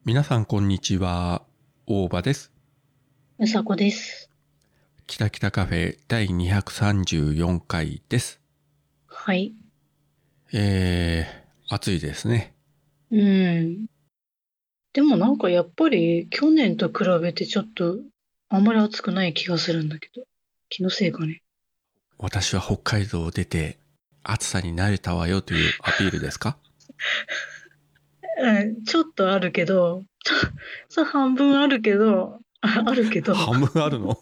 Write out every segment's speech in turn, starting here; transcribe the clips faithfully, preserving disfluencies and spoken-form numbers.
皆さんこんにちは。大場です。 うさこです。 きたきたカフェだいにひゃくさんじゅうよんかいです。 はい。 えー、暑いですね。 うん。でもなんかやっぱり去年と比べてちょっとあんまり暑くない気がするんだけど。気のせいかね。 私は北海道を出て暑さに慣れたわよというアピールですか？ うん、ちょっとあるけど、ちょ、そう半分あるけど、あ、あるけど、 半分あるの？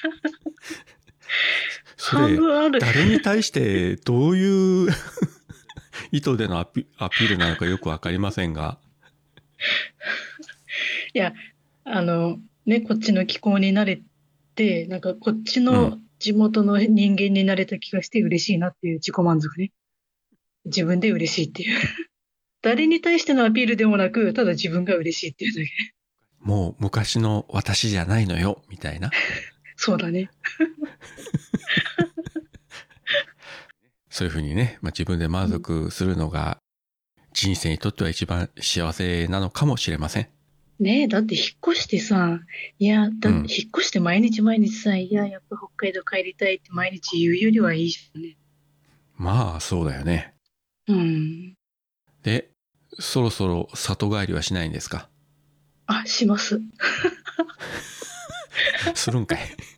そ半れ、 分ある。 誰に対してどういう意図でのアピ、アピールなのかよくわかりませんが。 いや、あの、ね、こっちの気候に慣れて、なんかこっちうん。 の地元の人間になれた気がして嬉しいなっていう自己満足ね。自分で嬉しいっていう。誰に対してのアピールでもなく、ただ自分が嬉しいっていうだけ。 もう昔の私じゃないのよ、みたいな。 そうだね。 そういうふうにね、まあ、自分で満うん、 足するのが人生にとっては一番幸せなのかもしれません。 ねえ、だって引っ越してさ、いや、だ、引っうん。 越して毎日毎日さ、いや、やっぱ北海道帰りたいって毎日言うよりはいいじゃんね。 まあ、そうだよね。 うん。 で、そろそろ里帰りはしないんですか？ あ、します。 するんかい。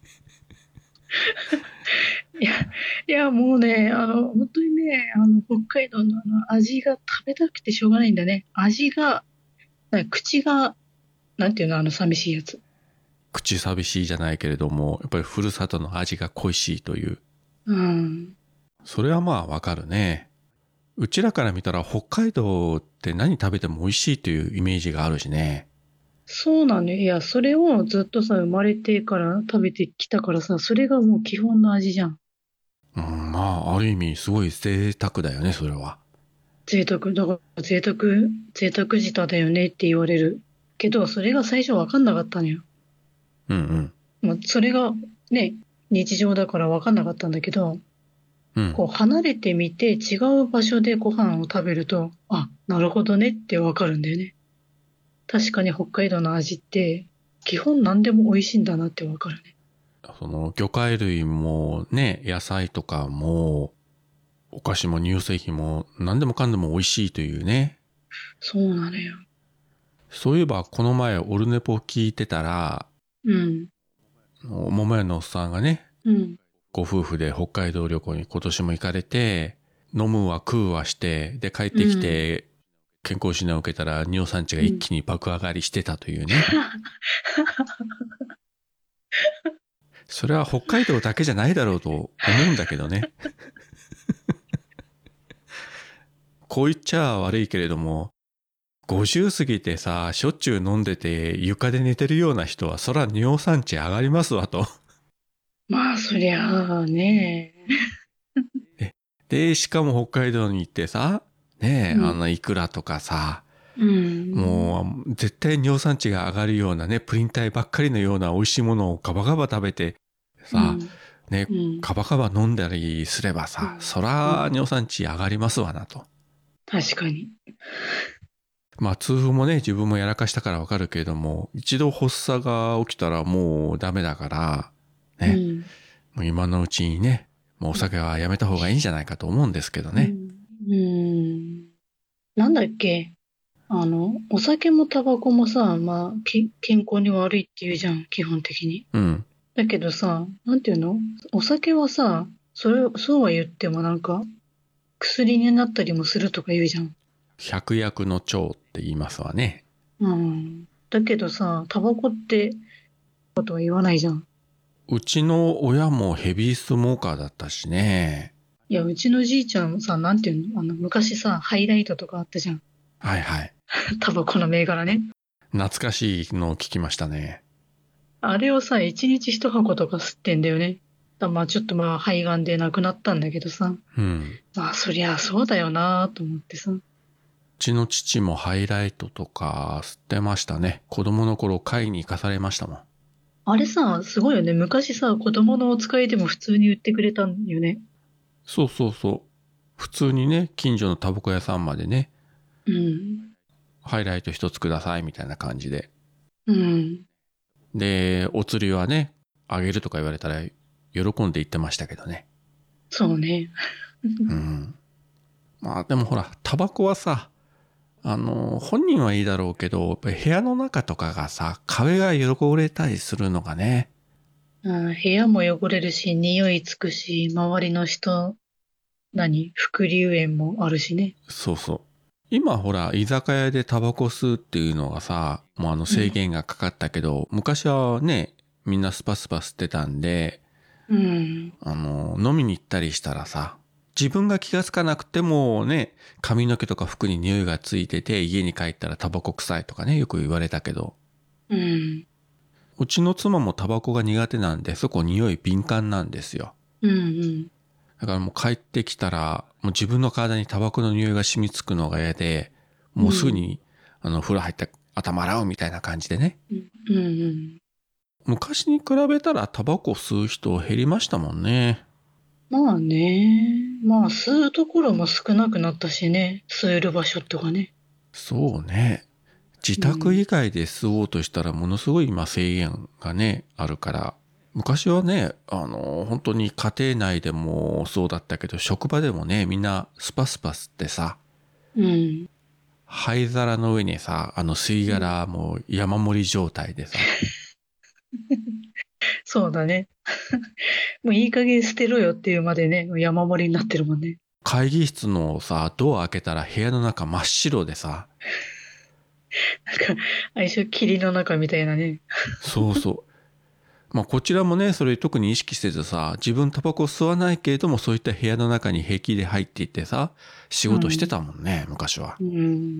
いや、いや、もうね、あの、本当にね、あの、北海道のあの、味が食べたくてしょうがないんだね。味が、なんか口が、なんていうの、あの、寂しいやつ。 口寂しいじゃないけれども、やっぱりふるさとの味が恋しいという。 うん。 それはまあわかるね。うちらから見たら北海道って何食べても美味しいというイメージがあるしね。 そうなのよ。いや、それをずっとさ、生まれてから食べてきたからさ、それがもう基本の味じゃん。 うん、まあ、ある意味すごい贅沢だよね、それは。 贅沢、だから贅沢、贅沢舌だよねって言われる。けど、それが最初分かんなかったのよ。 うんうん。 まあ、それがね、日常だから分かんなかったんだけど、 うん。 こう離れてみて違う場所でご飯を食べると、あ、なるほどねって分かるんだよね。確かに北海道の味って、基本何でも美味しいんだなって分かるね。 その魚介類もね、野菜とかも、お菓子も乳製品も何でもかんでも美味しいというね。 そうなのよ。 そういえばこの前オルネポ聞いてたら、 うん、 桃屋のおっさんがね、 うん、 ご夫婦で北海道旅行に今年も行かれて、飲むは食うはして、で帰ってきうん、 て健康診断を受けたら尿酸値がうん。 一気に爆上がりしてたというね。それは北海道だけじゃないだろうと思うんだけどね。こう言っちゃ悪いけれども、ごじゅう過ぎてさ、しょっちゅう飲んでて床で寝てるような人はそら尿酸値上がりますわと。 まあ、そりゃあね。 で、しかも北海道に行ってさ、ねえ、あうん、 の、イクラとかさ、 うん、 もう、絶対尿酸値が上がるようなね、プリン体ばっかりのような美味しいものをガバガバ食べて、さ、 うん、 ね、 うん、 ガバガバ飲んだりすればさ、 うん、 そらうん。 尿酸値上がりますわなと。 確かに。 まあ、痛風もね、自分もやらかしたからわかるけれども、一度発作が起きたらもうダメだから、ね、 うん、 もう今のうちにね、もうお酒はやめた方がいいんじゃないかと思うんですけどね。 うん、うん。なんだっけ、あの、お酒もタバコもさ、まあ、け、健康に悪いって言うじゃん、基本的に。 うん。 だけどさ、なんていうの、お酒はさ、それ、そうは言ってもなんか、薬になったりもするとか言うじゃん。 百薬の長って言いますわね。 うん。だけどさ、タバコってことは言わないじゃん。 うちの親もヘビースモーカーだったしね。 いや、うちのじいちゃんさ、なんていうの、あの、昔さ、ハイライトとかあったじゃん。 はいはい。 タバコの銘柄ね。 懐かしいのを聞きましたね。 あれをさ、一日一箱とか吸ってんだよね。だまあちょっとまあ肺がんで亡くなったんだけどさ。 うん。 まあそりゃそうだよなと思ってさ。 うちの父もハイライトとか吸ってましたね。子供の頃買いに行かされましたもん。 あれさ、すごいよね。昔さ、子供のお使いでも普通に売ってくれたんよね。 そうそうそう。普通にね、近所のタバコ屋さんまでね、 うん。 ハイライト一つくださいみたいな感じで。 うん。 で、お釣りはね、あげるとか言われたら喜んで言ってましたけどね。 そうね。 うん。まあでもほら、タバコはさ、あの、本人はいいだろうけど、やっぱり部屋の中とかがさ、壁が汚れたりするのがね。 うん、部屋も汚れるし、匂いつくし、周りの人、何副流煙もあるしね。 そうそう。今ほら、居酒屋でタバコ吸うっていうのがさ、もうあの制限がかかったけど、昔はね、みんなスパスパ吸ってたんで、 うん。 あの、飲みに行ったりしたらさ、自分が気がつかなくてもね、髪の毛とか服に匂いがついてて、家に帰ったらタバコ臭いとかね、よく言われたけど、 うん。 うちの妻もタバコが苦手なんで、そこ匂い敏感なんですよ。 うんうん。 だからもう帰ってきたら、もう自分の体にタバコの匂いが染みつくのが嫌で、もうすぐに、あの、風呂入って頭洗うみたいな感じでね。 うんうん。 昔に比べたらタバコ吸う人減りましたもんね。 まあね。まあ、吸うところも少なくなったしね。吸える場所とかね。 そうね。自宅以外で吸おうとしたらものすごい今制限がね、あるから。昔はね、あの、本当に家庭内でもそうだったけど、職場でもね、みんなスパスパ吸ってさ、 うん。 灰皿の上にさ、あの吸い殻もう山盛り状態でさ、 そうだね。もういい加減捨てろよっていうまでね、山盛りになってるもんね。 会議室のさ、ドア開けたら部屋の中真っ白でさ、 なんか、相性霧の中みたいなね。 そうそう。まあこちらもね、それ特に意識せずさ、自分タバコ吸わないけれども、そういった部屋の中に平気で入っていってさ、仕事してたもんね、昔は。 うん。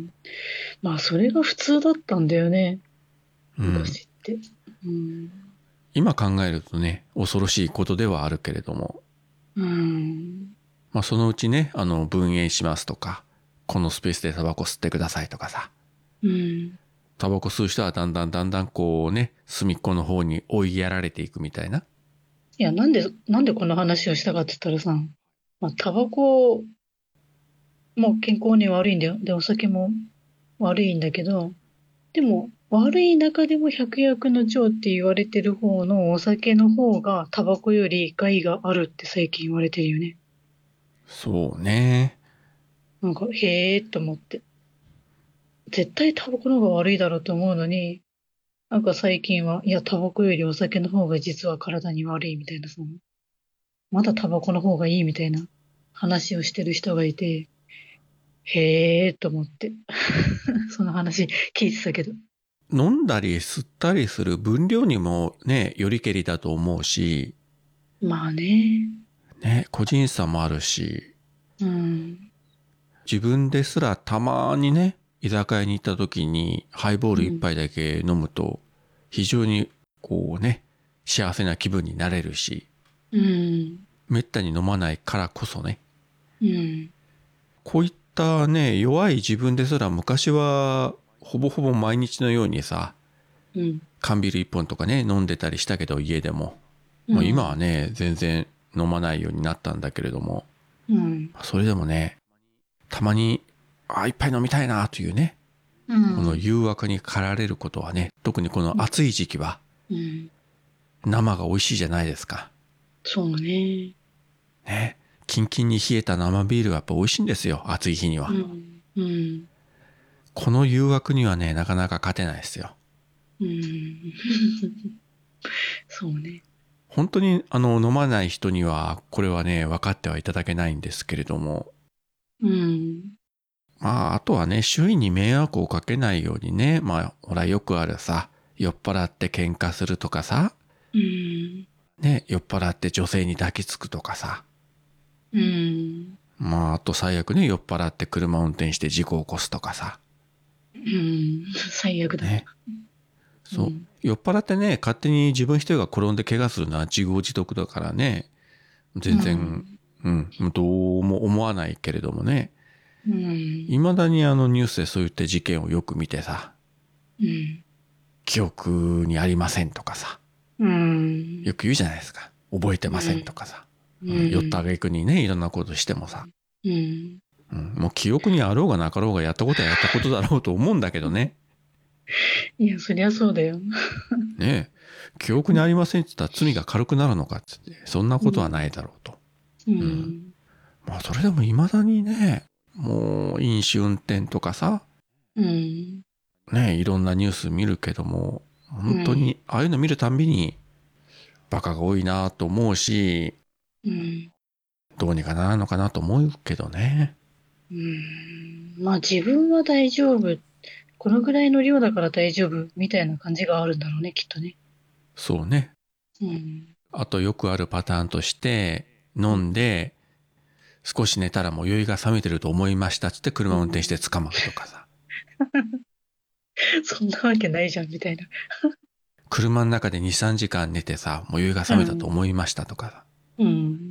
まあ、それが普通だったんだよね。 うん。 昔って。うん。 今考えるとね、恐ろしいことではあるけれども、 うん。 まあそのうちね、あの、分煙しますとか、このスペースでタバコ吸ってくださいとかさ、 うん。 タバコ吸う人はだんだんだんだんこうね、隅っこの方に追いやられていくみたいな。 いや、なんで、なんでこの話をしたかって言ったらさ、まあ、タバコも健康に悪いんだよ。で、お酒も悪いんだけど、でも、悪い中でも百薬の長って言われてる方のお酒の方がタバコより害があるって最近言われてるよね。 そうね。 なんか、へえーと思って。絶対タバコの方が悪いだろうと思うのに、なんか最近は、いや、タバコよりお酒の方が実は体に悪いみたいな、その、まだタバコの方がいいみたいな話をしてる人がいて、へえーと思って。その話聞いてたけど。 飲んだり吸ったりする分量にもね、よりけりだと思うし、 まあね。 ね、個人差もあるし、 うん。 自分ですらたまにね、居酒屋に行った時にハイボール一うん。 杯だけ飲むと、非常にこうね、幸せな気分になれるし、 うん。 めったに飲まないからこそね、 うん。 こういったね、弱い自分ですら昔はほぼほぼ毎日のようにさ、 うん。 缶ビール一本とかね、飲んでたりしたけど家でも。まあ今はうん。 ね、全然飲まないようになったんだけれども、 うん。 それでもね、たまに、あ、一杯飲みたいなというね、 うん。 この誘惑に駆られることはね、特にこの暑い時期はうん。 生が美味しいじゃないですか。 そうね。 ね。キンキンに冷えた生ビールはやっぱ美味しいんですよ、暑い日には。 うん。うん。 この誘惑にはね、なかなか勝てないですよ。 うん。そうね。 本当にあの飲まない人にはこれはね、分かってはいただけないんですけれども、 うん。 まああとはね、周囲に迷惑をかけないようにね、まあほらよくあるさ、酔っ払って喧嘩するとかさ、 うん。 ね、酔っ払って女性に抱きつくとかさ、 うん。 まああと最悪ね、酔っ払って車を運転して事故を起こすとかさ、 うん。最悪だ。 ね、そう。 うん。 酔っ払ってね、勝手に自分一人が転んで怪我するのは自業自得だからね、 う全然、 ん。 うん、どうも思わないけれどもね、 うん。 未だにあのニュースでそういった事件をよく見てさ、 うん。 記憶にありませんとかさ、 うん。 よく言うじゃないですか。覚えてませんとかさ。うん、酔った挙句にね、いろんなことしてもさ。 うん。 うん、もう記憶にあろうがなかろうがやったことはやったことだろうと思うんだけどね。 いや、そりゃそうだよ。 ねえ、記憶にありませんって言ったら罪が軽くなるのかっつって、そんなことはないだろうと。 ううんん。 まあそれでも未だにね、もう飲酒運転とかさ、 うん。 ねえ、いろんなニュース見るけども、本当にああいうの見るたんびにバカが多いなと思うし、 うん。 どうにかならんのかなと思うけどね。 うん。まあ自分は大丈夫。このぐらいの量だから大丈夫みたいな感じがあるんだろうね、きっとね。 そうね。 うん。 あとよくあるパターンとして、飲んで少し寝たらもう酔いが覚めてると思いましたっつって車を運転して捕まるとかさ。 そんなわけないじゃん、みたいな。 車の中でに、さんじかん寝てさ、もう酔いが覚めたと思いましたとかさ。 うん。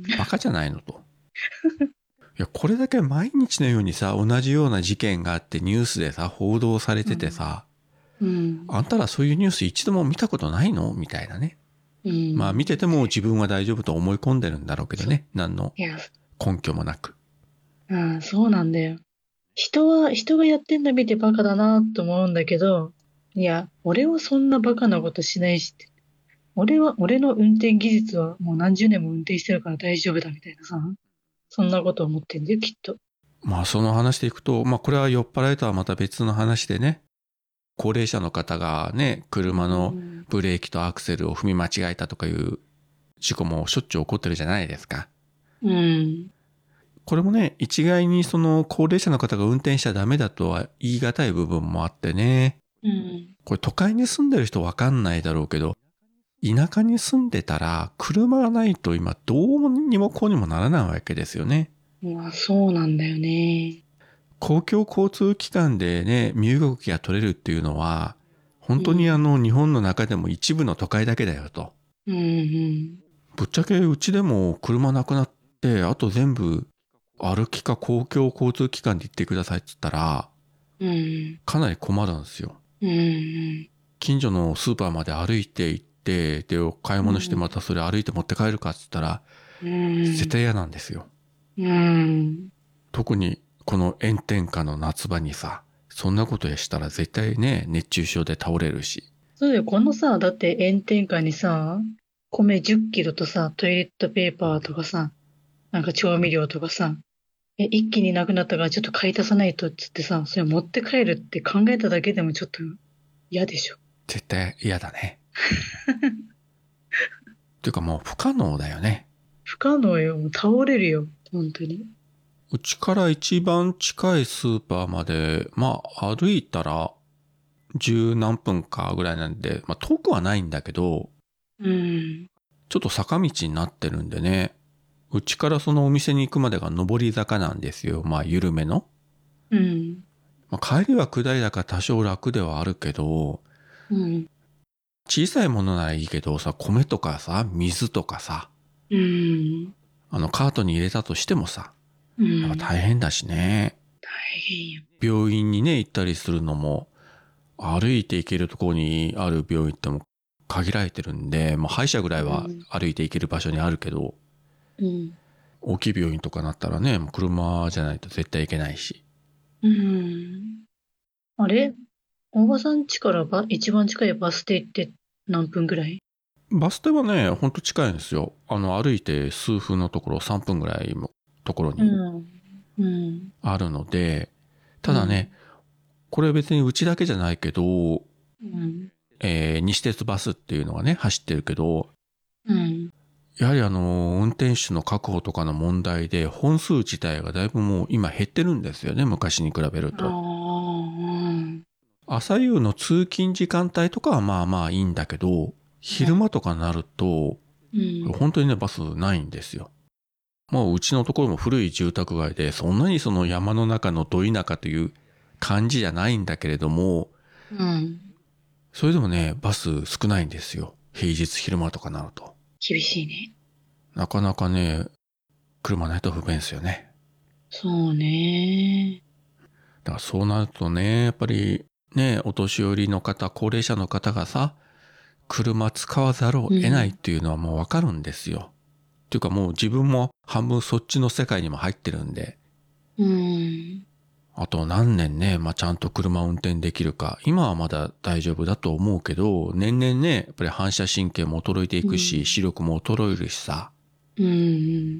バカじゃないのと。いや、これだけ毎日のようにさ、同じような事件があってニュースでさ、報道されててさ、 うん。 あんたらそういうニュース一度も見たことないのみたいなね。 うん。 まあ見てても自分は大丈夫と思い込んでるんだろうけどね。何のいや、 根拠もなく。 うん、そうなんだよ。人は、人がやってんの見てバカだなと思うんだけど、いや、俺はそんなバカなことしないしって。俺は、俺の運転技術はもう何十年も運転してるから大丈夫だみたいなさ。そんなこと思ってんだよ、きっと。 まあその話でいくと、まあこれは酔っ払いとはまた別の話でね。高齢者の方がね、車のブレーキとアクセルを踏み間違えたとかいう事故もしょっちゅう起こってるじゃないですか。 うん。 これもね、一概にその高齢者の方が運転しちゃダメだとは言い難い部分もあってね。 うん。 これ都会に住んでる人わかんないだろうけど、田舎に住んでたら車がないと今どうにもこうにもならないわけですよね。 まあ、そうなんだよね。 公共交通機関でね、身動きが取れるっていうのは、本当にうんあの日本の中でも一部の都会だけだよと。 うん。 ぶっちゃけうちでも車なくなって、あと全部歩きか公共交通機関で行ってくださいって言ったら、 うん。 かなり困るんですよ。 うん。 近所のスーパーまで歩いて行って、で、買い物してまたそれ歩いて持って帰るかって言ったら、 うん。 絶対嫌なんですよ。 うん。 特にこの炎天下の夏場にさ、そんなことやしたら絶対ね、熱中症で倒れるし。 そうだよ、このさ、だって炎天下にさ、米じゅっキロとさ、トイレットペーパーとかさ、なんか調味料とかさ、え、一気になくなったからちょっと買い足さないとっつってさ、それ持って帰るって考えただけでもちょっと嫌でしょ。 絶対嫌だね。っていうかもう不可能だよね。 不可能よ。もう倒れるよ。本当に。 うちから一番近いスーパーまで、まあ歩いたら十何分かぐらいなんで、まあ遠くはないんだけど、 うん。 ちょっと坂道になってるんでね、うちからそのお店に行くまでが上り坂なんですよ。まあ緩めの。 うん。 まあ、帰りは下りだから多少楽ではあるけど、 うん。 小さいものならいいけどさ、米とかさ、水とかさ、 うん。 あのカートに入れたとしてもさ、 うやっぱん。 大変だしね。 大変よ。 病院にね、行ったりするのも、歩いて行けるところにある病院っても限られてるんで、まあ、歯医者ぐらいは歩いて行ける場所にあるけど、 うん。 大きい病院とかなったらね、もう車じゃないと絶対行けないし。 うん。あれ大場さん家からば一番近いバス停って何分ぐらい？ バス停はね、ほんと近いんですよ。あの、歩いて数分のところ、さんぷんぐらいのところにうん。うん。 あるので、ただね、これ別にうちだけじゃないけど、 うん。 えー西鉄バスっていうのがね、走ってるけど、 うん。 やはりあの、運転手の確保とかの問題で、本数自体がだいぶもう今減ってるんですよね、昔に比べるああ、 と。 うん。 朝夕の通勤時間帯とかはまあまあいいんだけど、昼間とかになると、 うん。 本当にね、バスないんですよ。もううちのところも古い住宅街で、そんなにその山の中のど田舎という感じじゃないんだけれども、 うん。 それでもね、バス少ないんですよ。平日昼間とかなると。 厳しいね。 なかなかね、車ないと不便ですよね。 そうね。 だからそうなるとね、やっぱりね、お年寄りの方、高齢者の方がさ、車使わざるを得ないっていうのはもうわかるんですよ。っていうかもう自分も半分そっちの世界にも入ってるんで、 うん。 あと何年ね、まあ、ちゃんと車を運転できるか。今はまだ大丈夫だと思うけど、年々ね、やっぱり反射神経も衰えていくし、視力も衰えるしさ。 うん。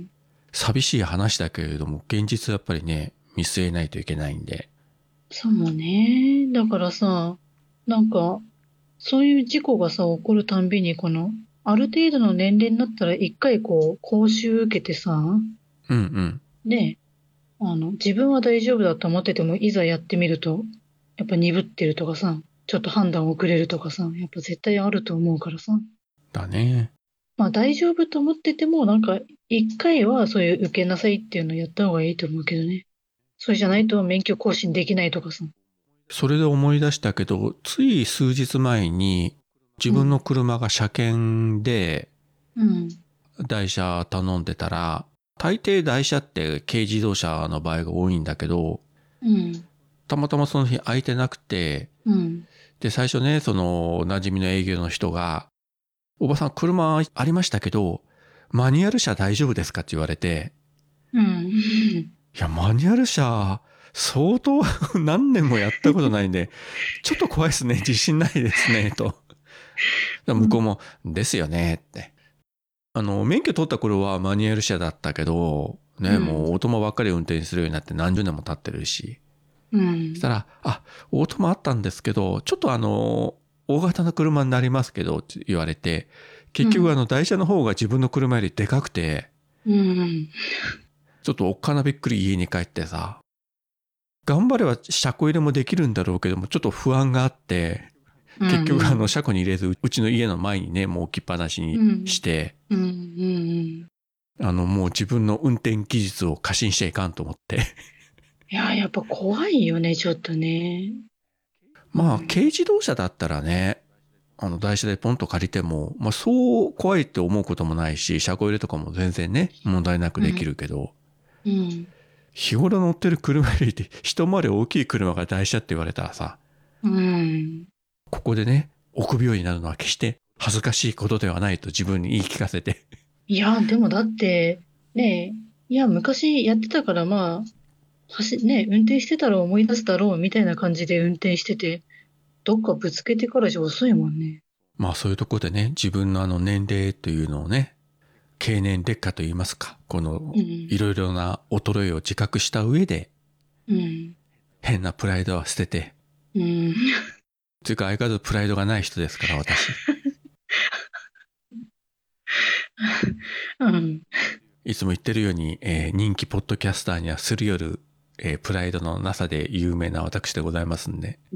寂しい話だけれども、現実はやっぱりね、見据えないといけないんで。 そうね。だからさ、なんか、そういう事故がさ、起こるたんびに、この、ある程度の年齢になったら一回こう、講習受けてさ、 うんうん。 ね、あの、自分は大丈夫だと思ってても、いざやってみると、やっぱ鈍ってるとかさ、ちょっと判断遅れるとかさ、やっぱ絶対あると思うからさ。 だね。 まあ大丈夫と思ってても、なんか、一回はそういう受けなさいっていうのをやった方がいいと思うけどね。それじゃないと免許更新できないとかさ。 それで思い出したけど、つい数日前に自分のうん。 車が車検でうん。 台車頼んでたら、大抵台車って軽自動車の場合が多いんだけど、 うん。 たまたまその日空いてなくて、 うん。 で、最初ね、その馴染みの営業の人が、おばさん車ありましたけど、マニュアル車大丈夫ですかって言われて、 うん。 いや、マニュアル車、相当何年もやったことないんで、ちょっと怖いですね。自信ないですね。と。向こうも、ですよね。って。あの、免許取った頃はマニュアル車だったけど、ね、もうオートマばっかり運転するようになって何十年も経ってるし。 うん。 そしたら、あ、オートマあったんですけど、ちょっとあの、大型の車になりますけど、って言われて、結局あの、台車の方が自分の車よりでかくて、 うん。 ちょっとおっかなびっくり家に帰ってさ、頑張れば車庫入れもできるんだろうけども、ちょっと不安があって、結局あの車庫に入れず、うちの家の前にね、もう置きっぱなしにして、 うん。うん。 あのもう自分の運転技術を過信しちゃいかんと思って。 いや、やっぱ怖いよね、ちょっとね。 まあ、軽自動車だったらね、あの台車でポンと借りても、まあそう怖いって思うこともないし、車庫入れとかも全然ね、問題なくできるけど、 うん。 日頃乗ってる車より一回り大きい車が台車って言われたらさ、 うん。 ここでね、臆病になるのは決して恥ずかしいことではないと自分に言い聞かせて。 いや、でもだって、ねえ、いや、昔やってたからまあ、走、ね、運転してたら思い出すだろうみたいな感じで運転してて、どっかぶつけてからじゃ遅いもんね。 まあそういうところでね、自分のあの年齢というのをね、経年劣化といいますか、このうん。 いろいろな衰えを自覚した上で、 うん。 変なプライドは捨てて、 うん。 というか相変わらずプライドがない人ですから私。 うん。 いつも言ってるように、えー人気ポッドキャスターにはすり寄る、えープライドのなさで有名な私でございますんで。 うん。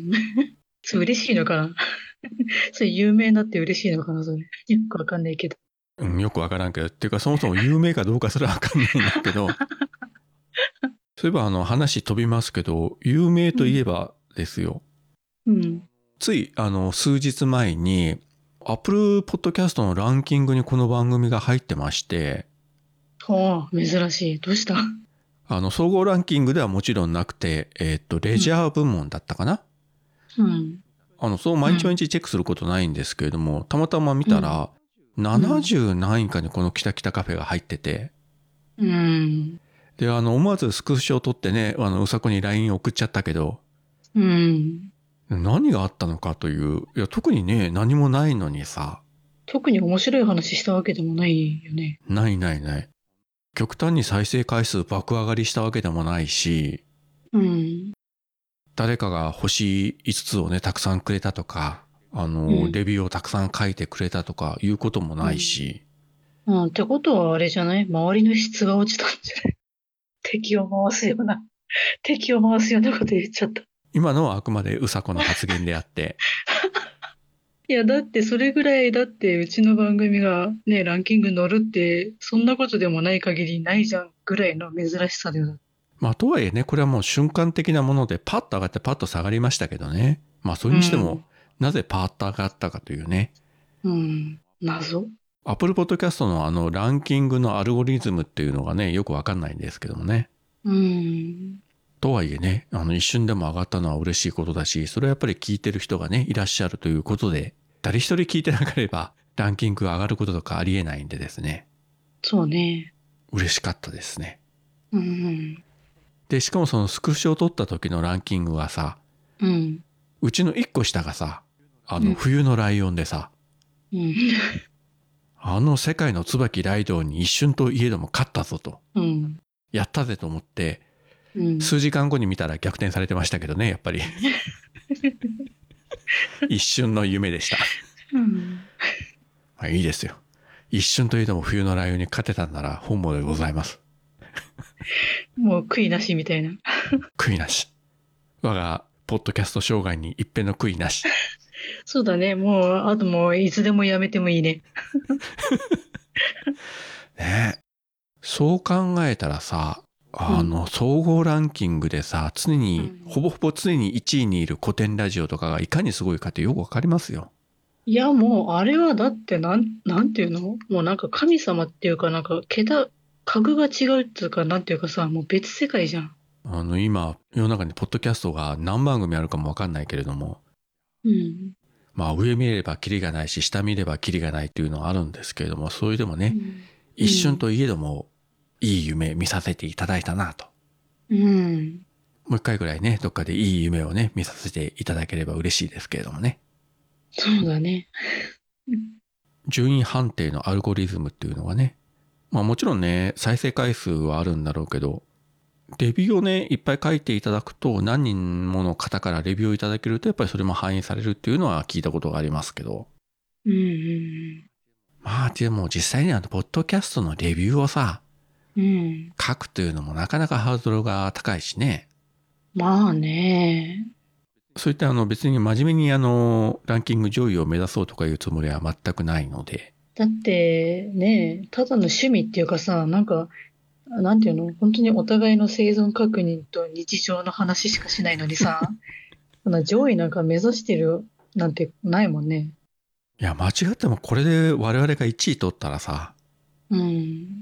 それ嬉しいのかな。それ有名になって嬉しいのかな、それ。よくわかんないけど。 うん、よくわからんけど、っていうかそもそも有名かどうかそれはわかんないんだけど、そういえばあの話飛びますけど、有名といえばですよ。 うん。 ついあの数日前に Apple Podcast のランキングにこの番組が入ってまして、 はあ、珍しい。どうした？ あの総合ランキングではもちろんなくて、えっとレジャー部門だったかな。 うん。 あのそう毎日毎日チェックすることないんですけれども、たまたま見たらななじゅう何位かにこのキタキタカフェが入ってて、 うん。 であの思わずスクショを撮ってね、あのうさこに ライン 送っちゃったけど、 うん。 何があったのかという、いや特にね何もないのにさ、 特に面白い話したわけでもないよね。 ないないない。極端に再生回数爆上がりしたわけでもないし、 うん。 誰かが星いつつをね、たくさんくれたとか、あの、 うん。 レビューをたくさん書いてくれたとかいうこともないうん。 し、 うん。ってことはあれじゃない？周りの質が落ちたんじゃない？敵を回すような、敵を回すようなこと言っちゃった。 今のはあくまでうさこの発言であって、 いや、だってそれぐらい、だってうちの番組がね、ランキング乗るって、そんなことでもない限りないじゃんぐらいの珍しさだよ。 まあとはいえね、これはもう瞬間的なものでパッと上がってパッと下がりましたけどね。まあそれにしても、 うん。 なぜパッと上がったかというね。 うん。謎。 Apple Podcast のあのランキングのアルゴリズムっていうのがね、よくわかんないんですけどもね。 うん。 とはいえね、あの一瞬でも上がったのは嬉しいことだし、それはやっぱり聞いてる人がね、いらっしゃるということで、誰一人聞いてなければランキングが上がることとかありえないんでですね、 そうね。 嬉しかったですね。 うん。 で、しかもそのスクショを撮った時のランキングはさ、 うん。 うちのいっこ下がさ、あの、 うん冬のライオンでさ、 うん。 あの世界の椿ライドウに一瞬といえども勝ったぞと、 うん。 やったぜと思って、 うん。 数時間後に見たら逆転されてましたけどね、やっぱり。一瞬の夢でした。 うんまあ、いいですよ。一瞬といえども冬のライオンに勝てたんなら本望でございます。 もう悔いなしみたいな。 悔いなし。我がポッドキャスト生涯に一遍の悔いなし。 そうだね。もう、あともういつでもやめてもいいね。 ねえ。そう考えたらさ、あの、総合ランキングでさ、常に、 うんほぼほぼ常にいちいにいる古典ラジオとかがいかにすごいかってよくわかりますよ。 いや、もう、あれはだってなん、なんていうのもうなんか神様っていうかなんか、桁、格が違うっていうか、なんていうかさ、もう別世界じゃん。 あの、今、世の中にポッドキャストが何番組あるかもわかんないけれども、 うん。 まあ上見ればキリがないし、下見ればキリがないっていうのはあるんですけれども、それでもね、 うん一瞬といえども、いい夢見させていただいたなと。 うん。 もう一回ぐらいね、どっかでいい夢をね、見させていただければ嬉しいですけれどもね。 そうだね。 順位判定のアルゴリズムっていうのはね、まあもちろんね、再生回数はあるんだろうけど、レビューをね、いっぱい書いていただくと、何人もの方からレビューをいただけると、やっぱりそれも反映されるっていうのは聞いたことがありますけど。 うんうんまあでも実際にあの、ポッドキャストのレビューをさ、 うん。うん。 書くというのもなかなかハードルが高いしね。 まあね。 そういったあの別に真面目にあのランキング上位を目指そうとかいうつもりは全くないので。 だってね、ただの趣味っていうかさ、なんか、なんていうの本当にお互いの生存確認と日常の話しかしないのにさ、そんな上位なんか目指してるなんてないもんね。 いや間違ってもこれで我々がいちい取ったらさ、 うん。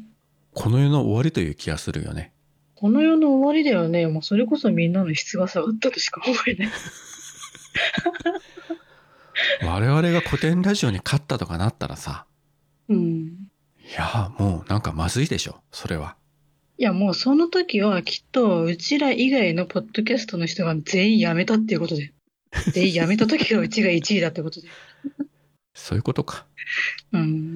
この世の終わりという気がするよね。 この世の終わりだよね。もうそれこそみんなの質が下がったとしか思えない。 我々が古典ラジオに勝ったとかなったらさ、 うん。 いやもうなんかまずいでしょ、それは。 いや、もうその時はきっと、うちら以外のポッドキャストの人が全員辞めたっていうことで。全員辞めた時がうちがいちいだってことで。 そういうことか。 うん。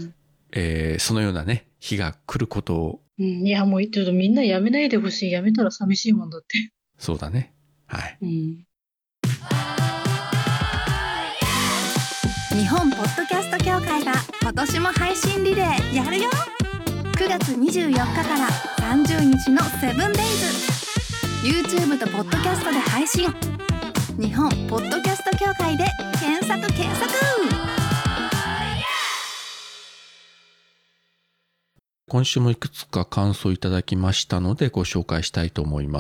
えー、そのようなね、日が来ることを。 うん、いや、もうちょっとみんな辞めないでほしい。辞めたら寂しいもんだって。 そうだね。はい。 うん。 日本ポッドキャスト協会が今年も配信リレーやるよ。くがつにじゅうよっかからさんじゅうにちのセブンデイズ YouTube とポッドキャストで配信。日本ポッドキャスト協会で検索検索。 今週もいくつか感想いただきましたのでご紹介したいと思います。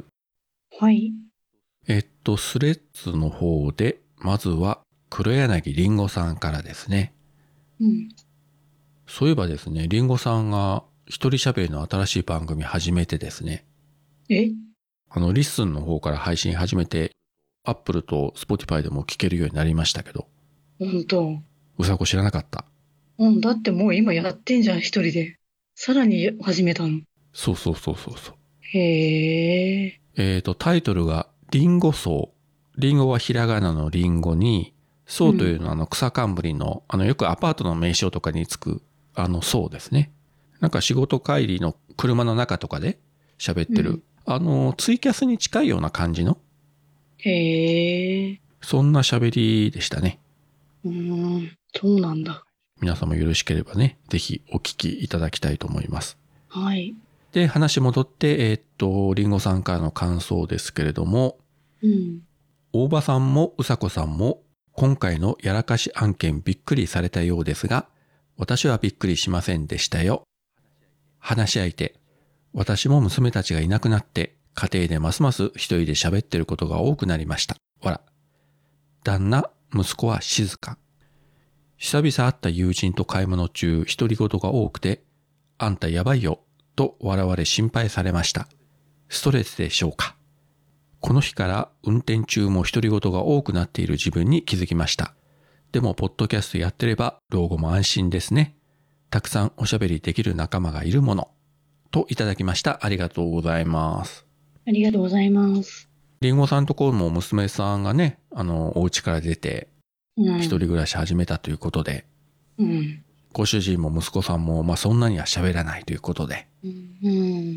はい。 えっと、スレッズの方で、まずは黒柳りんごさんからですね。 うん。 そういえばですね、りんごさんが一人喋りの新しい番組始めてですね、 えあの、リッスンの方から配信始めて、アップルとスポティファイでも聞けるようになりましたけど、 ほんと。 うさこ知らなかった。 うん、だってもう今やってんじゃん、一人で。さらに始めたの。 そうそうそうそうそう。 へえ。 えっと、タイトルが、リンゴ草。リンゴはひらがなのリンゴに、草というのはあの草冠の、あのよくアパートの名称とかにつく、あの草ですね。なんか仕事帰りの車の中とかで喋ってる、 うん、 あの、ツイキャスに近いような感じの、 へえ。 そんな喋りでしたね。 うーん、そうなんだ。 皆さんもよろしければね、ぜひお聞きいただきたいと思います。 はい。 で、話戻って、えーっと、りんごさんからの感想ですけれども、 うん。 大場さんもうさこさんも今回のやらかし案件びっくりされたようですが、私はびっくりしませんでしたよ。話し相手、私も娘たちがいなくなって家庭でますます一人で喋ってることが多くなりました。わら。旦那、息子は静か。久々会った友人と買い物中、独り言が多くて、あんたやばいよ、と笑われ心配されました。ストレスでしょうか。この日から運転中も独り言が多くなっている自分に気づきました。でも、ポッドキャストやってれば、老後も安心ですね。たくさんおしゃべりできる仲間がいるもの。といただきました。ありがとうございます。 ありがとうございます。 りんごさんとこも娘さんがね、あの、お家から出て、 うん。 一人暮らし始めたということで、 うん。 ご主人も息子さんも、まあそんなには喋らないということで、 うん。うん。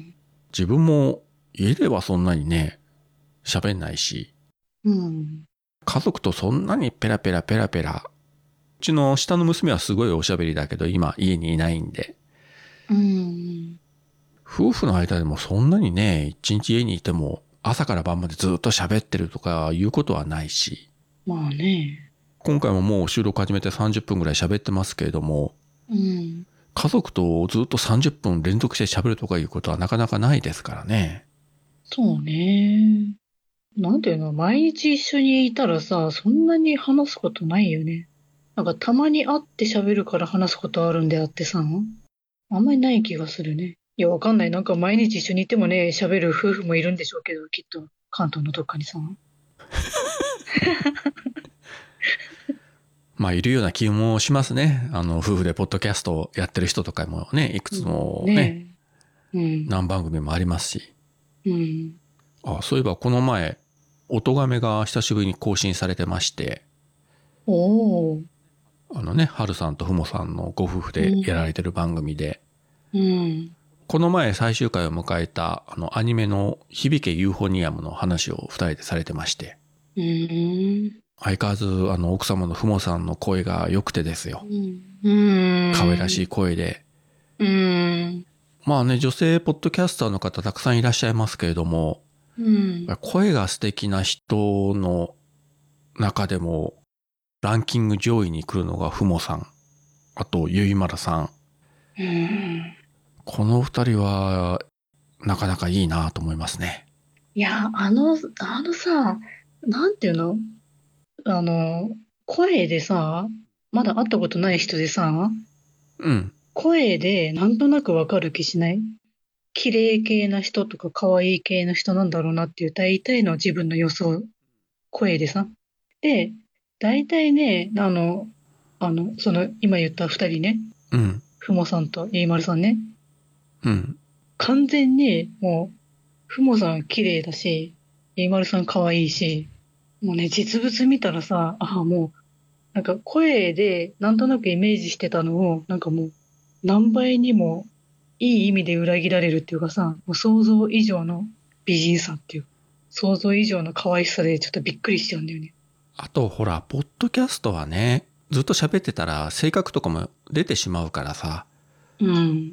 自分も家ではそんなにね、喋んないし、 うん。 家族とそんなにペラペラペラペラ、うちの下の娘はすごいおしゃべりだけど、今家にいないんで、 うん。 夫婦の間でもそんなにね、一日家にいても朝から晩までずっと喋ってるとかいうことはないし、 まあね。 今回ももう収録始めてさんじゅっぷんぐらい喋ってますけれども、 うん。 家族とずっとさんじゅっぷん連続して喋るとかいうことはなかなかないですからね。 そうね。なんていうの、毎日一緒にいたらさ、そんなに話すことないよね。なんかたまに会って喋るから話すことあるんであってさ、あんまりない気がするね。いや、わかんない。なんか毎日一緒にいてもね、喋る夫婦もいるんでしょうけど、きっと関東のどっかにさ。 まあいるような気もしますね。あの、夫婦でポッドキャストをやってる人とかもね、いくつもね、 ねえ。うん。 何番組もありますし。 うん。 あ、そういえばこの前、音亀が久しぶりに更新されてまして、 おー。 あのね、春さんとふもさんのご夫婦でやられてる番組で、 うん。 この前最終回を迎えたあのアニメの響けユーフォニアムの話を二人でされてまして、 うん。 相変わらずあの奥様のふもさんの声が良くてですよ。 うん。 可愛らしい声で。 うん。 まあね、女性ポッドキャスターの方たくさんいらっしゃいますけれども、 うん。 声が素敵な人の中でもランキング上位に来るのがふもさん、あとゆいまるさん。 うん。 この二人はなかなかいいなと思いますね。 いや、あの、あのさ、なんていうのあの、声でさ、まだ会ったことない人でさ、 うん。 声でなんとなくわかる気しない？綺麗系な人とか可愛い系な人なんだろうなっていう大体の自分の予想、声でさ。で、大体ね、あの、あの、その今言った二人ね、 うん。 ふもさんとゆいまるさんね、 うん。 完全にもう、ふもさん綺麗だし、ゆいまるさん可愛いし、もうね、実物見たらさ、ああ、もう、なんか声でなんとなくイメージしてたのを、なんかもう何倍にもいい意味で裏切られるっていうかさ、もう想像以上の美人さっていう、想像以上の可愛さでちょっとびっくりしちゃうんだよね。 あとほら、ポッドキャストはね、ずっと喋ってたら性格とかも出てしまうからさ、 うん。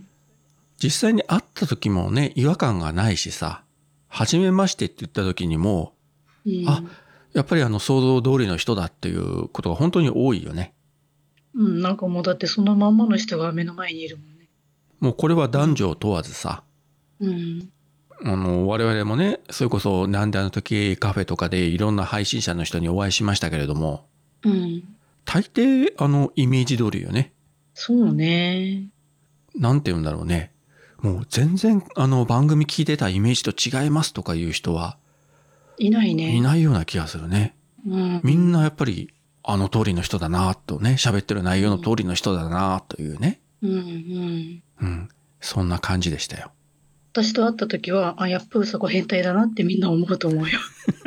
実際に会った時もね、違和感がないしさ、初めましてって言った時にも、 うん、 あ、やっぱりあの想像通りの人だっていうことが本当に多いよね。 うん、なんかもうだってそのまんまの人が目の前にいるもんね。 もうこれは男女を問わずさ、 うん。 あの、我々もね、それこそなんであの時カフェとかでいろんな配信者の人にお会いしましたけれども、 うん。 大抵あのイメージ通りよね。 そうね。 なんて言うんだろうね。もう全然あの番組聞いてたイメージと違いますとかいう人はいないね。 いないような気がするね。 うん。 みんなやっぱりあの通りの人だなとね、喋ってる内容の通りの人だなというね。 うんうん。 うん。そんな感じでしたよ。 私と会った時は、あ、やっぱりそこ変態だなってみんな思うと思うよ。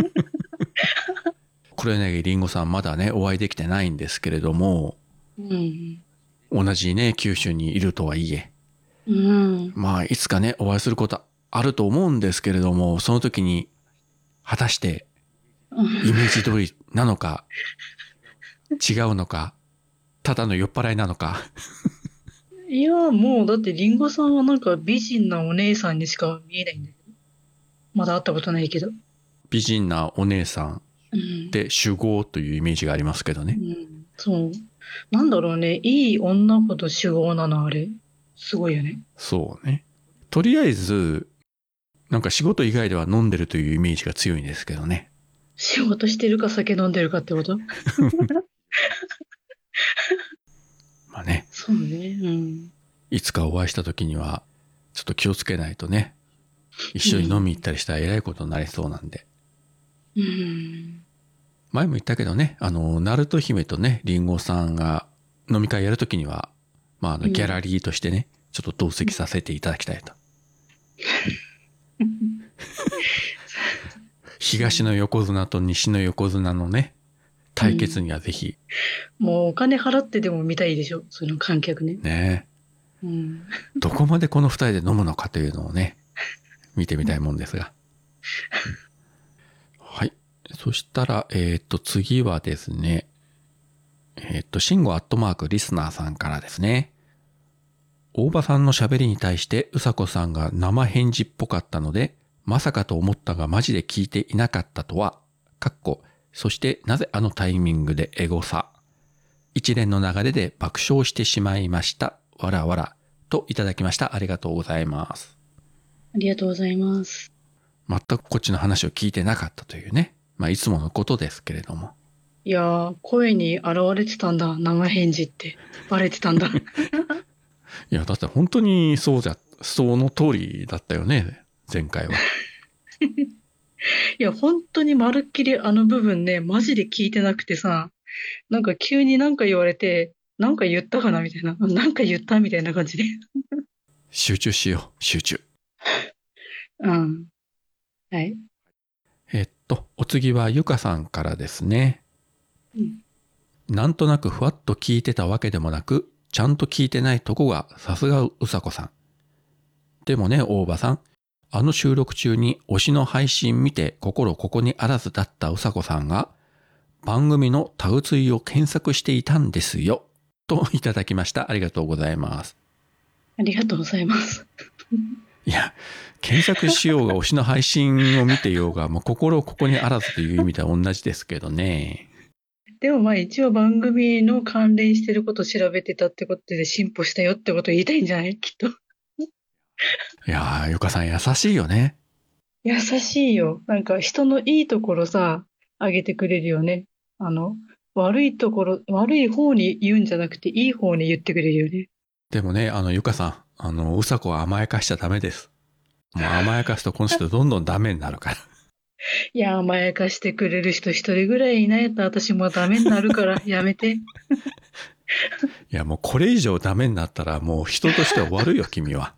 黒柳りんごさんまだね、お会いできてないんですけれども、 うん。 同じね、九州にいるとはいえ、 うん。 まあ、いつかね、お会いすることあると思うんですけれども、その時に、果たして、イメージ通りなのか、違うのか、ただの酔っ払いなのか。 いや、もうだってリンゴさんはなんか美人なお姉さんにしか見えないんだけど。まだ会ったことないけど。 美人なお姉さんうん。 で酒豪というイメージがありますけどね。 うん。そう。なんだろうね。いい女ほど酒豪なの、あれ。すごいよね。 そうね。とりあえず、なんか仕事以外では飲んでるというイメージが強いんですけどね。 仕事してるか酒飲んでるかってことまあね。 そうね。うん。 いつかお会いした時には、ちょっと気をつけないとね。一緒に飲み行ったりしたらえらいことになりそうなんで。 うん。 前も言ったけどね、あの、ナルト姫とね、リンゴさんが飲み会やるときには、まあ、あの、ギャラリーとしてね、ちょっと同席させていただきたいと。 東の横綱と西の横綱のね、対決にはぜひ。 うん、もうお金払ってでも見たいでしょ、その観客ね。 ねえ。うん、どこまでこの二人で飲むのかというのをね、見てみたいもんですが。はい。そしたら、えっと、次はですね、えっと、シンゴアットマークリスナーさんからですね。大場さんの喋りに対してうさこさんが生返事っぽかったので、まさかと思ったがマジで聞いていなかったとは、かっこ、そしてなぜあのタイミングでエゴサ。一連の流れで爆笑してしまいました。わらわら。といただきました。ありがとうございます。 ありがとうございます。 全くこっちの話を聞いてなかったというね。まあいつものことですけれども。 いやー、声に現れてたんだ。生返事って。バレてたんだ。 いや、だって本当にそうじゃ、その通りだったよね。前回は。 いや、本当にまるっきりあの部分ね、マジで聞いてなくてさ、なんか急になんか言われて、なんか言ったかなみたいな。なんか言ったみたいな感じで。 集中しよう、集中。 うん。はい。 えっと、お次はゆかさんからですね。 うん。 なんとなくふわっと聞いてたわけでもなく、ちゃんと聞いてないとこがさすがうさこさん。でもね、大場さん。あの収録中に推しの配信見て心ここにあらずだったうさこさんが、番組のタグツイを検索していたんですよ。といただきました。ありがとうございます。 ありがとうございます。 いや、検索しようが推しの配信を見てようが、もう心ここにあらずという意味では同じですけどね。 でもまあ一応番組の関連してることを調べてたってことで進歩したよってことを言いたいんじゃない？きっと。 いやー、ゆかさん優しいよね。 優しいよ。なんか人のいいところさ、あげてくれるよね。あの、悪いところ、悪い方に言うんじゃなくていい方に言ってくれるよね。 でもね、あの、ゆかさん、あの、うさこは甘やかしちゃダメです。もう甘やかすとこの人どんどんダメになるから。 いや、甘やかしてくれる人一人ぐらいいないと私もダメになるからやめて。 いや、もうこれ以上ダメになったらもう人としては悪いよ、君は。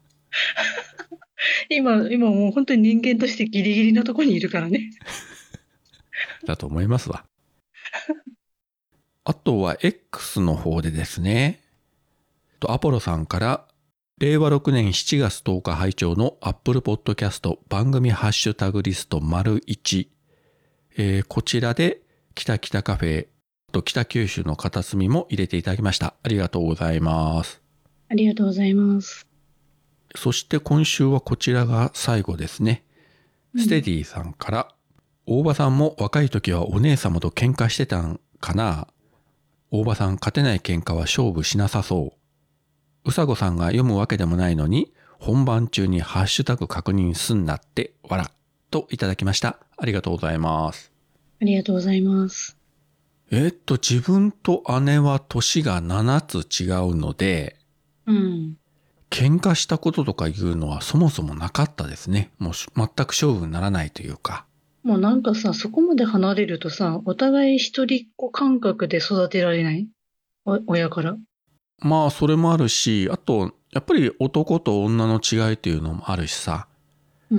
今、今もう本当に人間としてギリギリのところにいるからね。 だと思いますわ。あとは X の方でですね、とアポロさんかられいわろくねんしちがつとおか拝聴の Apple Podcast 番組ハッシュタグリスト ①、えー、こちらで北北カフェと北九州の片隅も入れていただきました。ありがとうございます。 ありがとうございます。 そして今週はこちらが最後ですね。ステディさんから、うん、大場さんも若い時はお姉様と喧嘩してたんかな。大場さん勝てない喧嘩は勝負しなさそう。うさこさんが読むわけでもないのに、本番中にハッシュタグ確認すんなって、わら、といただきました。ありがとうございます。 ありがとうございます。 えー、っと、自分と姉は年がななつ違うので、 うん。 喧嘩したこととかいうのはそもそもなかったですね。もう全く勝負にならないというか。 もうなんかさ、そこまで離れるとさ、お互い一人っ子感覚で育てられない？お親から。 まあそれもあるし、あとやっぱり男と女の違いというのもあるしさ。 うん。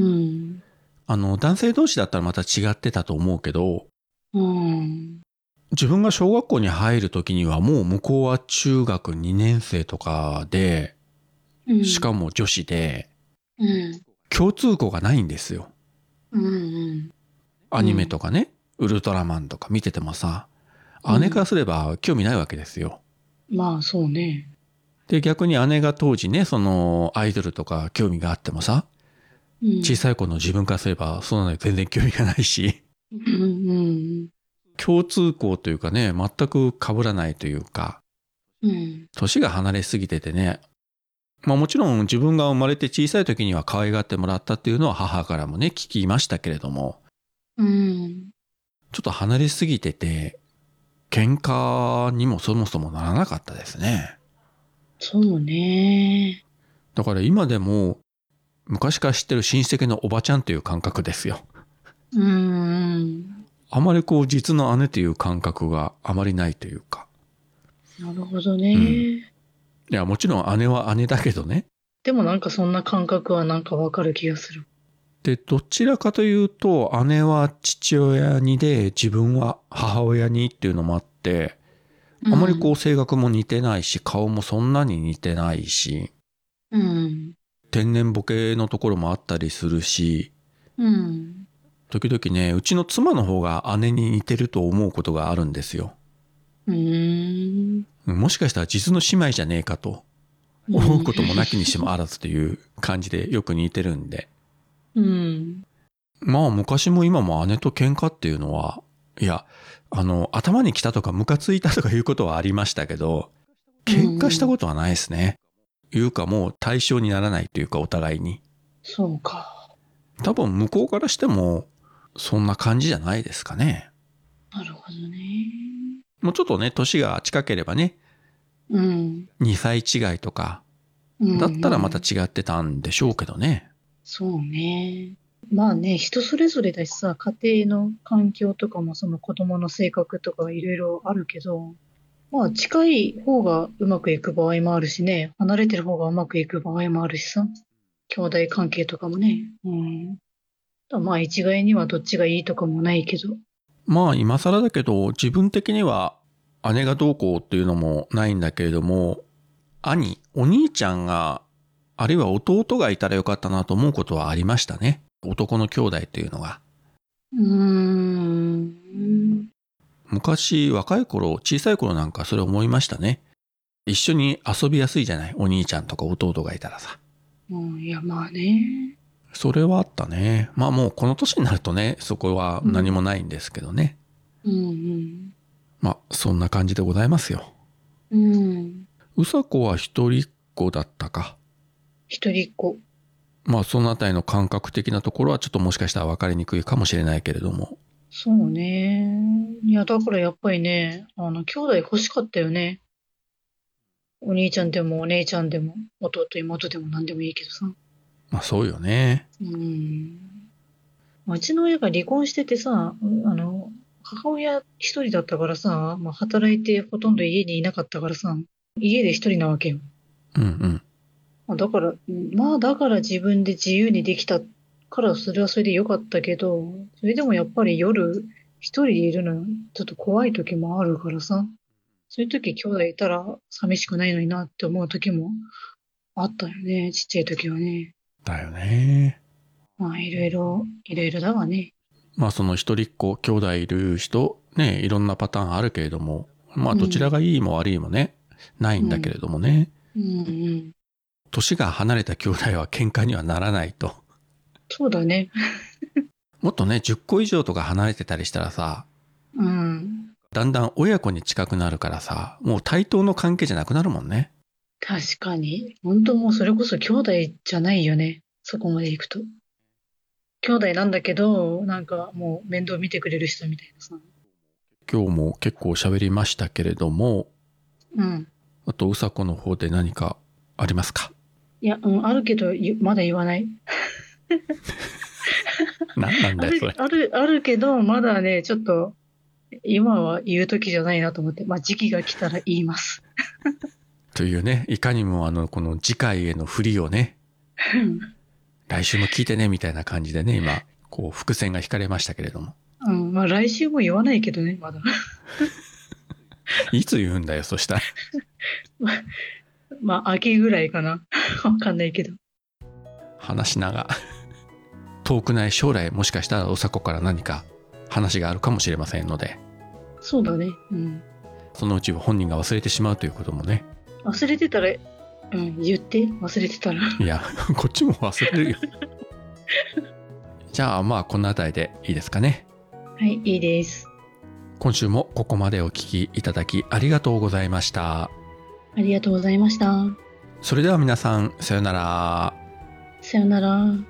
あの男性同士だったらまた違ってたと思うけど、 うん。 自分が小学校に入る時にはもう向こうは中学にねん生とかで、うん、しかも女子で、うん、共通項がないんですよ。 うんうん、 アニメとかね、うん、ウルトラマンとか見ててもさ、姉からすれば興味ないわけですよ。 うん、まあそうね。 で逆に姉が当時ね、そのアイドルとか興味があってもさ、うん、小さい子の自分からすればそんなの全然興味がないし、うんうん、共通項というかね、全く被らないというか、うん、年が離れすぎててね、まあもちろん自分が生まれて小さい時には可愛がってもらったっていうのは母からもね聞きましたけれども、うん、ちょっと離れすぎてて喧嘩にもそもそもならなかったですね。 そうね。 だから今でも昔から知ってる親戚のおばちゃんという感覚ですよ。うん。あまりこう実の姉という感覚があまりないというか。 なるほどね。 うんいや、もちろん姉は姉だけどね。 でもなんかそんな感覚はなんかわかる気がする。 で、どちらかというと、姉は父親にで、自分は母親にっていうのもあって、あまりこう性格も似てないし、顔もそんなに似てないし、 うん。 天然ボケのところもあったりするし、 うん。 時々ね、うちの妻の方が姉に似てると思うことがあるんですよ。 うーん。 もしかしたら実の姉妹じゃねえかと思うこともなきにしもあらずという感じでよく似てるんで。 うん。 まあ昔も今も姉と喧嘩っていうのは、いや、あの、頭に来たとかムカついたとかいうことはありましたけど、喧嘩したことはないですね。いうかもう対象にならないというかお互いに。 そうか。 多分向こうからしてもそんな感じじゃないですかね。 なるほどね。 もうちょっとね、年が近ければね、 うん。 にさい違いとか、 うんだったらまた違ってたんでしょうけどね。 そうね。まあね、人それぞれだしさ、家庭の環境とかもその子供の性格とかいろいろあるけど、まあ近い方がうまくいく場合もあるしね、離れてる方がうまくいく場合もあるしさ、兄弟関係とかもね。うん。だからまあ一概にはどっちがいいとかもないけど。 まあ今更だけど、自分的には姉がどうこうっていうのもないんだけれども、兄、お兄ちゃんが、あるいは弟がいたらよかったなと思うことはありましたね。男の兄弟っていうのが。 うーん。 昔若い頃、小さい頃なんかそれ思いましたね。一緒に遊びやすいじゃない。お兄ちゃんとか弟がいたらさ。 うん、いやまあね。 それはあったね。まあもうこの年になるとね、そこは何もないんですけどね。 うんうん。 まあそんな感じでございますよ。 うん。 うさこは一人っ子だったか。 一人っ子。 まあそのあたりの感覚的なところはちょっともしかしたら分かりにくいかもしれないけれども。 そうね。いや、だからやっぱりね、あの、兄弟欲しかったよね。お兄ちゃんでもお姉ちゃんでも、弟妹でも何でもいいけどさ。 まあそうよね。 うん。うちの親が離婚しててさ、うあの、母親一人だったからさ、まあ、働いてほとんど家にいなかったからさ、家で一人なわけよ。 うんうん。 まあだから、まあだから自分で自由にできたからそれはそれで良かったけど、それでもやっぱり夜一人でいるのちょっと怖い時もあるからさ、そういう時兄弟いたら寂しくないのになって思う時もあったよね、ちっちゃい時はね。 だよね。 まあいろいろ、いろいろだわね。 まあその一人っ子、兄弟いる人、ね、いろんなパターンあるけれども、まあどちらがいいも悪いもね、ないんだけれどもね。 うんうん。 年が離れた兄弟は喧嘩にはならないと。 そうだね。 もっとね、じゅっこ以上とか離れてたりしたらさ、 うん。 だんだん親子に近くなるからさ、もう対等の関係じゃなくなるもんね。 確かに。本当もうそれこそ兄弟じゃないよね。そこまで行くと。兄弟なんだけど、なんかもう面倒見てくれる人みたいなさ。 今日も結構喋りましたけれども、 うん。 あとうさこの方で何かありますか？ いや、うん、あるけど、ゆまだ言わない。 何なんあだよそれ。 る、ある、あるけど、まだね、ちょっと、今は言う時じゃないなと思って、まあ時期が来たら言います。 というね、いかにもあの、この次回への振りをね、来週も聞いてね、みたいな感じでね、今、こう、伏線が引かれましたけれども。 うん、まあ来週も言わないけどね、まだ。 いつ言うんだよ、そしたら。 まあ秋ぐらいかな。わかんないけど。 話しながら。遠くない将来、もしかしたらおさこから何か話があるかもしれませんので、 そうだね。うん。 そのうち本人が忘れてしまうということもね。 忘れてたら、うん、言って、忘れてたら。 いや、こっちも忘れるよ。じゃあ、まあ、このあたりでいいですかね。 はい、いいです。 今週もここまでお聞きいただきありがとうございました。 ありがとうございました。 それでは皆さん、さよなら。 さよなら。